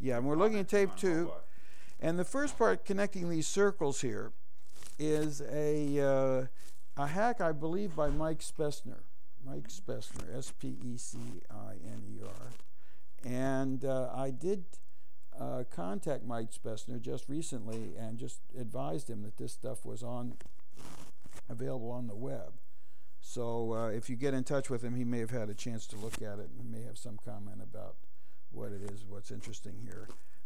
Yeah, and we're looking at tape 2. And the first part connecting these circles here is a hack, I believe, by Mike Spessner. Mike Spessner, S-P-E-C-I-N-E-R. And I did contact Mike Spessner just recently and just advised him that this stuff was available on the web. So if you get in touch with him, he may have had a chance to look at it and may have some comment about what it is, what's interesting here.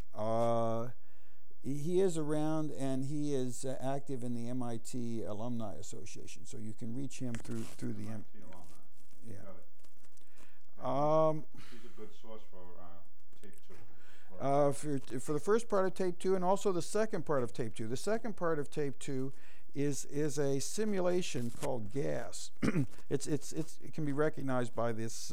He is around, and he is active in the MIT Alumni Association, so you can reach him through the MIT alumni. Yeah. Got it. He's a good source for tape 2. For the first part of tape 2, and also the second part of tape 2. The second part of tape 2 is a simulation called GAS. It can be recognized by this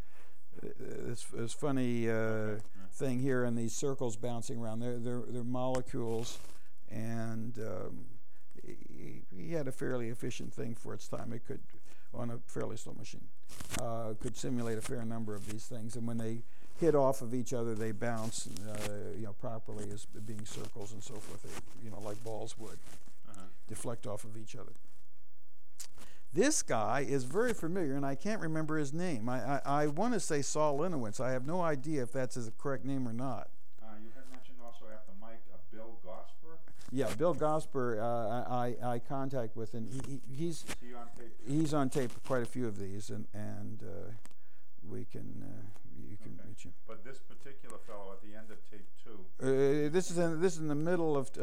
funny thing here, and these circles bouncing around. They're molecules, and he had a fairly efficient thing for its time. It could, on a fairly slow machine, could simulate a fair number of these things. And when they hit off of each other, they bounce, properly as being circles and so forth. They, like balls would deflect off of each other. This guy is very familiar, and I can't remember his name. I want to say Saul Linowitz. I have no idea if that's his correct name or not. You had mentioned also after Mike, Bill Gosper? Yeah, Bill Gosper, I contact with, and he's Is he on tape? He's on tape for quite a few of these, and you can reach him. But this particular fellow at the end of tape 2. This is in the middle of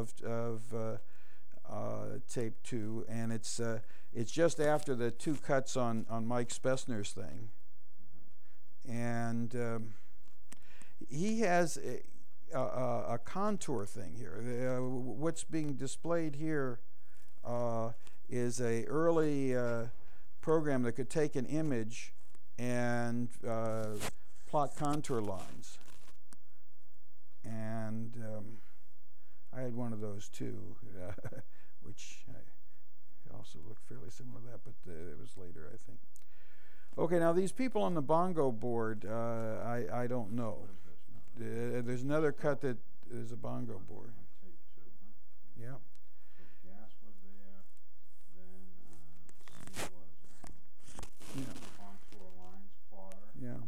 tape 2, and it's just after the 2 cuts on Mike Spessner's thing, and he has a contour thing here. What's being displayed here is a early program that could take an image and plot contour lines, and I had one of those too, which also looked fairly similar to that, but it was later, I think. Okay, now these people on the bongo board, I don't know. There's another cut that is a bongo board. Tape 2, huh? Yeah. So gas was there, then C was contour lines plotter. Yeah.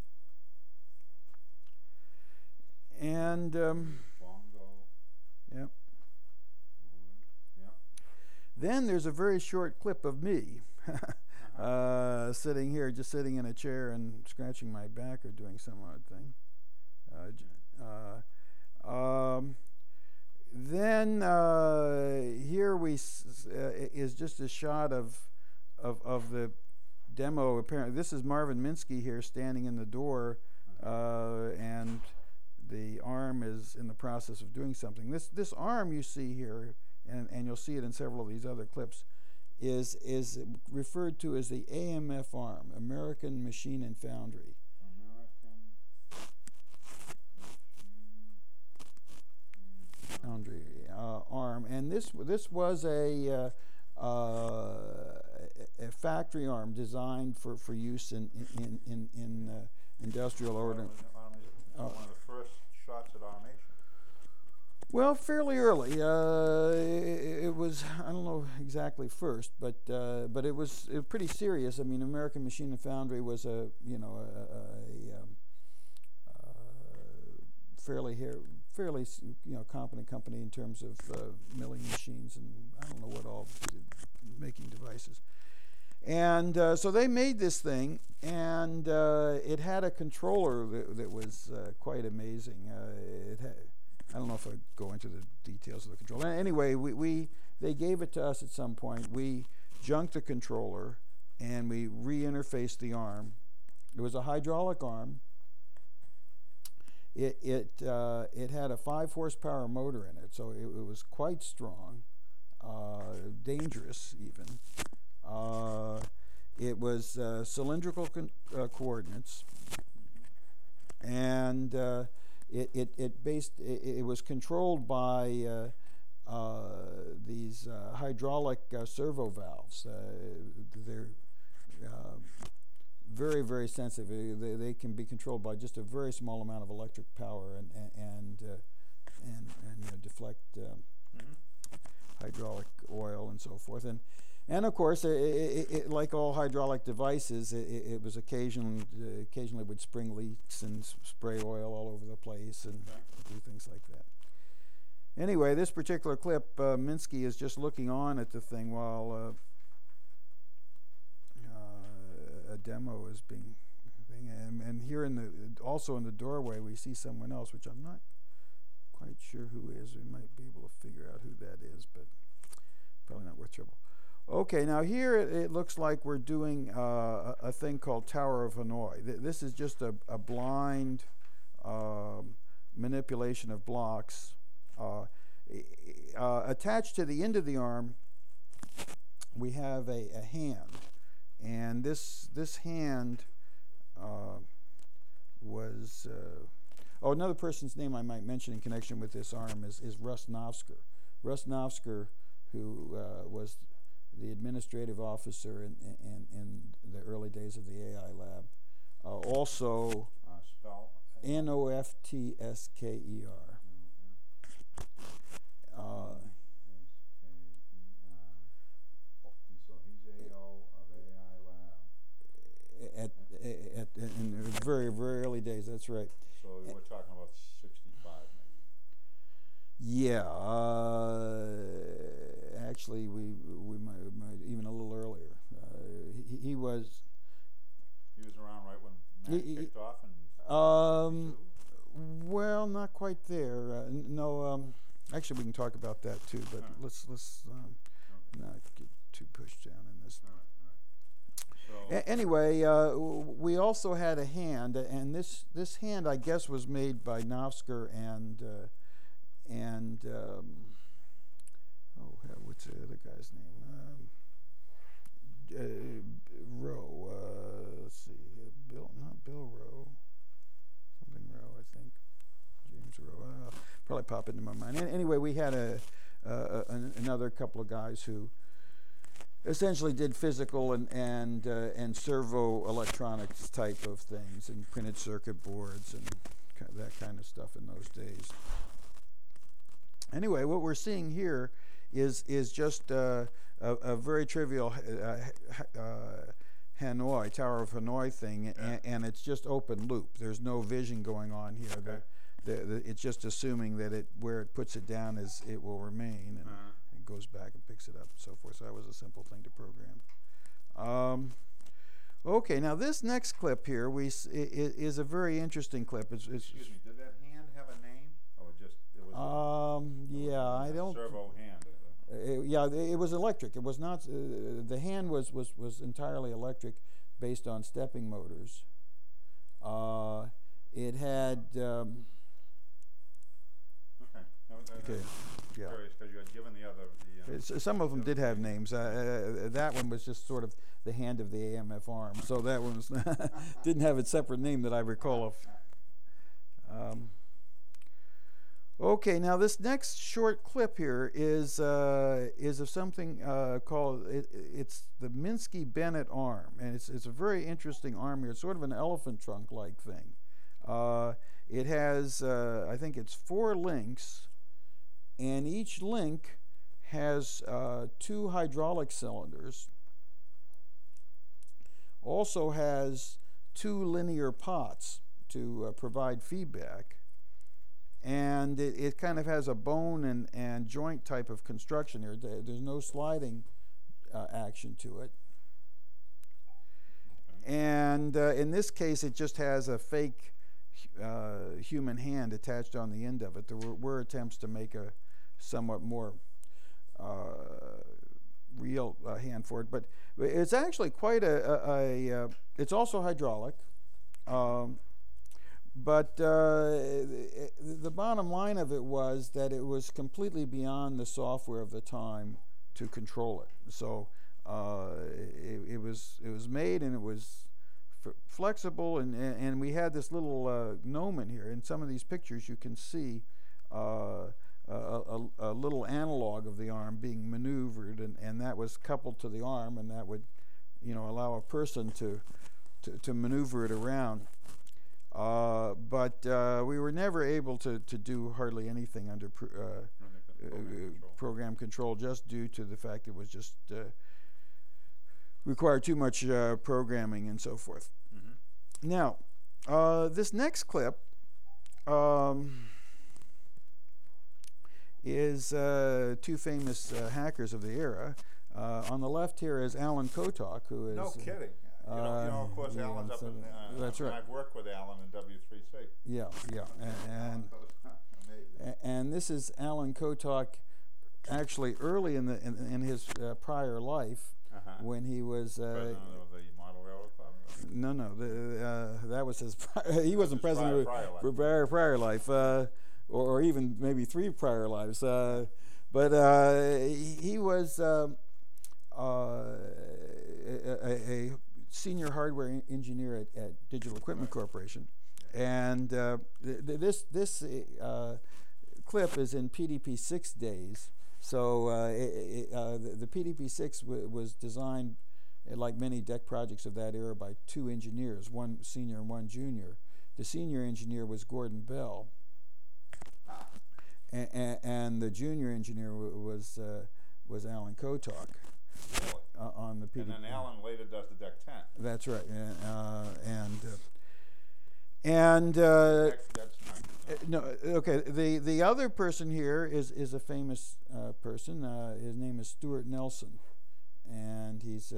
And bongo. Yep. Yeah. Then there's a very short clip of me sitting here, just sitting in a chair and scratching my back or doing some odd thing. Then here is just a shot of the demo. Apparently, this is Marvin Minsky here standing in the door, and the arm is in the process of doing something. This arm you see here, and you'll see it in several of these other clips, is referred to as the AMF arm, American Machine and Foundry. Foundry arm, and this was a factory arm designed for use in industrial order. One of the first shots at automation. Well, fairly early. It was, I don't know exactly first, but it was pretty serious. I mean, American Machine and Foundry was a fairly competent company in terms of milling machines and I don't know what all, making devices. And so they made this thing, and it had a controller that was quite amazing. I don't know if I go into the details of the controller. Anyway, they gave it to us at some point. We junked the controller, and we re-interfaced the arm. It was a hydraulic arm. It had a 5 horsepower motor in it, so it was quite strong, dangerous even. It was cylindrical coordinates, and it was controlled by these hydraulic servo valves. very, very sensitive. They can be controlled by just a very small amount of electric power and deflect hydraulic oil and so forth. And of course, like all hydraulic devices, it was occasionally would spring leaks and spray oil all over the place and do things like that. Anyway, this particular clip, Minsky is just looking on at the thing while a demo is being and here also in the doorway we see someone else, which I'm not quite sure who is. We might be able to figure out who that is, but probably not worth trouble. Okay, now here it looks like we're doing a thing called Tower of Hanoi. This is just a blind manipulation of blocks. Attached to the end of the arm, we have a hand, and this hand was another person's name I might mention in connection with this arm is Russ Novsker. Russ Novsker, who was the administrative officer in the early days of the AI lab, also Spell Noftsker. So he's AO of AI lab. In the very, very early days, that's right. So we're talking about 65 maybe. Yeah, actually, we might even a little earlier. He was. He was around right when Mac kicked off and. Well, not quite there. No. Actually, we can talk about that too. But let's not get too pushed down in this. So Anyway, we also had a hand, and this hand, I guess, was made by Novsker and what's the other guy's name? Rowe. Let's see, not Bill Rowe, something Rowe, I think. James Rowe. Probably pop into my mind. Anyway, we had another couple of guys who essentially did physical and servo electronics type of things, and printed circuit boards and that kind of stuff in those days. Anyway, what we're seeing here is just a very trivial Hanoi, Tower of Hanoi thing, and it's just open loop. There's no vision going on here. Okay. It's just assuming that where it puts it down it will remain, and it goes back and picks it up and so forth. So that was a simple thing to program. Okay, now this next clip here is a very interesting clip. excuse me, did that hand have a name, or just it was? Yeah, I don't. Servo hand. It was electric. It was not. The hand was entirely electric, based on stepping motors. It had. Okay. Yeah. Curious because you had given the other. Some of them did have names. That one was just sort of the hand of the AMF arm. So that one was didn't have its separate name that I recall of. Okay, now this next short clip here is of something called it's the Minsky-Bennett arm, and it's a very interesting arm here. It's sort of an elephant trunk-like thing. It has I think it's 4 links, and each link has 2 hydraulic cylinders. Also has 2 linear pots to provide feedback. And it kind of has a bone and joint type of construction here. There's no sliding action to it. And in this case, it just has a fake human hand attached on the end of it. There were attempts to make a somewhat more real hand for it, but it's actually quite it's also hydraulic. But the bottom line of it was that it was completely beyond the software of the time to control it. So it was made, and it was flexible, and we had this little gnomon here. In some of these pictures, you can see a little analog of the arm being maneuvered, and that was coupled to the arm, and that would, allow a person to to maneuver it around. But we were never able to do hardly anything under program control, just due to the fact it was just required too much programming and so forth. Mm-hmm. Now, this next clip is two famous hackers of the era. On the left here is Alan Kotok, who is... No kidding. You know, of course, Alan's up in... that's right. I've worked with Alan in W3C. Yeah, and this is Alan Kotok, actually early in his prior life, when he was... president of the Model Railroad Club? No, that was his... he wasn't president for prior life, or even maybe 3 prior lives. But he was a senior hardware engineer at Digital Equipment Corporation, and this clip is in PDP-6 days. So the PDP-6 was designed, like many DEC projects of that era, by 2 engineers, one senior and one junior. The senior engineer was Gordon Bell, and the junior engineer was Alan Kotok. Really? On the PDP. And then Alan later does the DEC 10. That's right. That's no, okay. The other person here is a famous person. His name is Stuart Nelson, and he's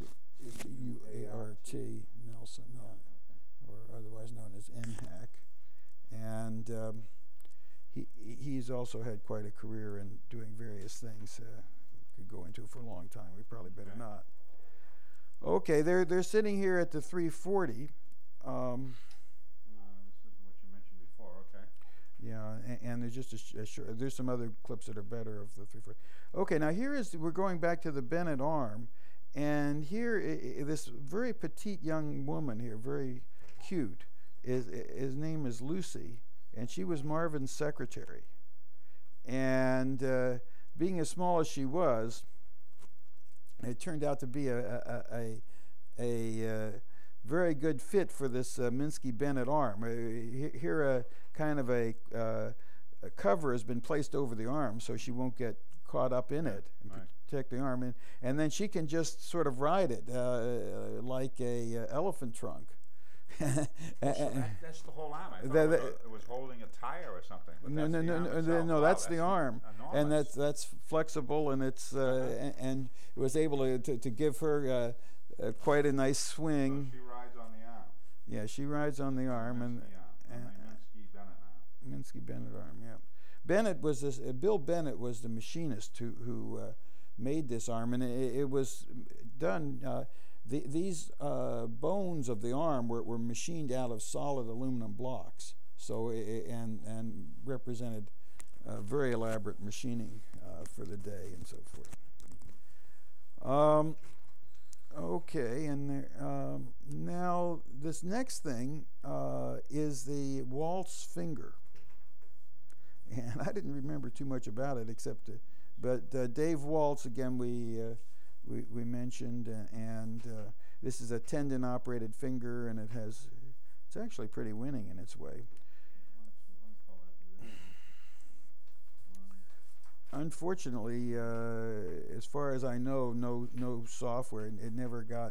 UART Nelson, or otherwise known as NHAC, and he's also had quite a career in doing various things. Could go into it for a long time. We probably better not. Okay, they're sitting here at the 340. This is what you mentioned before. Okay. Yeah, and there's just there's some other clips that are better of the 340. Okay, now we're going back to the Bennett arm, and here this very petite young woman here, very cute. His name is Lucy, and she was Marvin's secretary, and being as small as she was, it turned out to be a very good fit for this Minsky-Bennett arm. Here, a kind of a cover has been placed over the arm so she won't get caught up in it and protect the arm, and then she can just sort of ride it like a elephant trunk. So that's the whole arm. I thought it was holding a tire or something. No, that's the arm, enormous. and that's flexible, and it's and it was able to give her quite a nice swing. So she rides on the arm. Yeah, she rides on the arm, and Minsky-Bennett arm. Minsky-Bennett arm. Yeah, Bennett was this. Bill Bennett was the machinist who made this arm, and it was done. These bones of the arm were machined out of solid aluminum blocks, so and represented very elaborate machining for the day and so forth. Okay, and now this next thing is the waltz finger, and I didn't remember too much about it except, but Dave Waltz again we mentioned, and this is a tendon-operated finger, and it's actually pretty winning in its way. Unfortunately, as far as I know, no software. It never got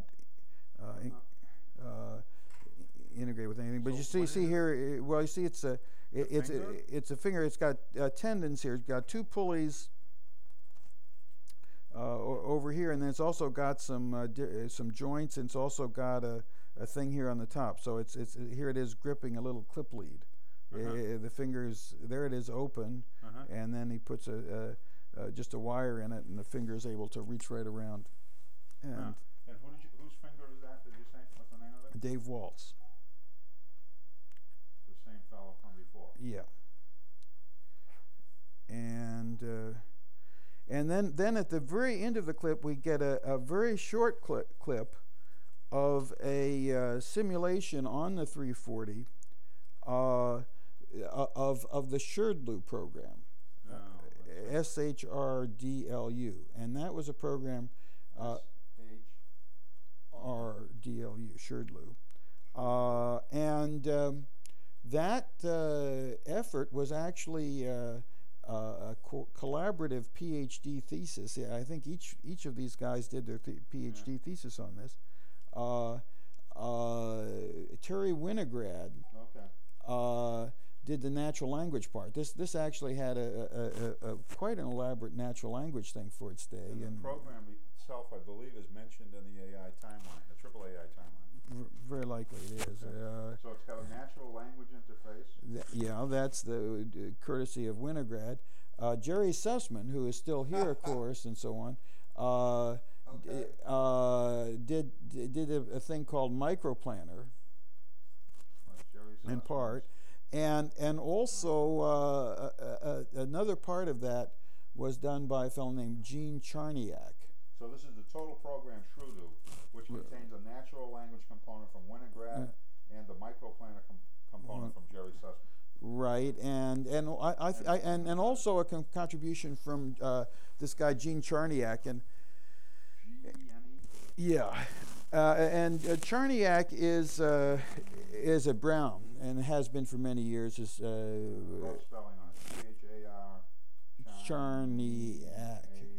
integrated with anything. But So you see here. Well, you see, it's a finger. It's got tendons here. It's got 2 pulleys over here, and then it's also got some joints, and it's also got a thing here on the top. So it's here it is gripping a little clip lead. The finger's there. It is open, and then he puts just a wire in it, and the finger is able to reach right around. And whose finger is that? Did you say? What's the name of it? Dave Waltz. The same fellow from before. Yeah. And then at the very end of the clip, we get a very short clip of a simulation on the 340 of the Shrdlu program, SHRDLU, and that was a program. RDLU, Shrdlu, And that effort was actually a collaborative PhD thesis. Yeah, I think each of these guys did their PhD thesis on this. Terry Winograd did the natural language part. This actually had a quite an elaborate natural language thing for its day. And the program itself, I believe, is mentioned in the AI timeline, the triple AI timeline. Very likely it is. So it's got a natural language interface. Yeah, that's the courtesy of Winograd. Jerry Sussman, who is still here, of course, and so on, did a thing called Microplanner, in part, and also another part of that was done by a fellow named Gene Charniak. So this is the total program Shrudu, which contains a natural language component from Winograd and the microplanner component from Jerry Sussman. Right, and also a contribution from this guy Gene Charniak, and yeah, and Charniak is at Brown and has been for many years. Is rough spelling on it? C-H-A-R. Charniak.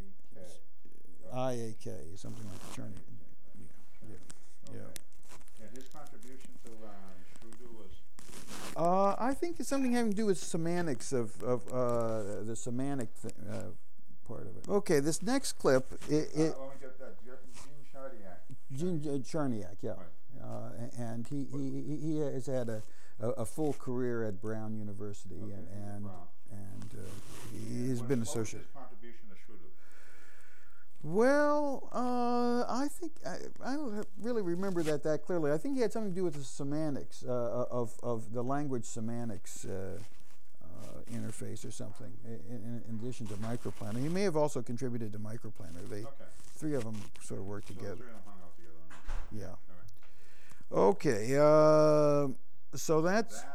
I-A-K, something like that. Charniak. Yeah. And his contribution to Shrudu was? I think it's something having to do with semantics of the semantic part of it. Okay, this next clip. Let me get that. Gene Charniak. Gene Charniak, yeah. Right. And he has had a full career at Brown University, and he's been associated. What was his contribution to Shrudu? Well, I think I don't really remember that clearly. I think he had something to do with the semantics of the language semantics interface or something. In addition to Microplanner, he may have also contributed to Microplanner. Three of them sort of worked together. The three of them hung out together. Yeah. All right. Okay. So that's.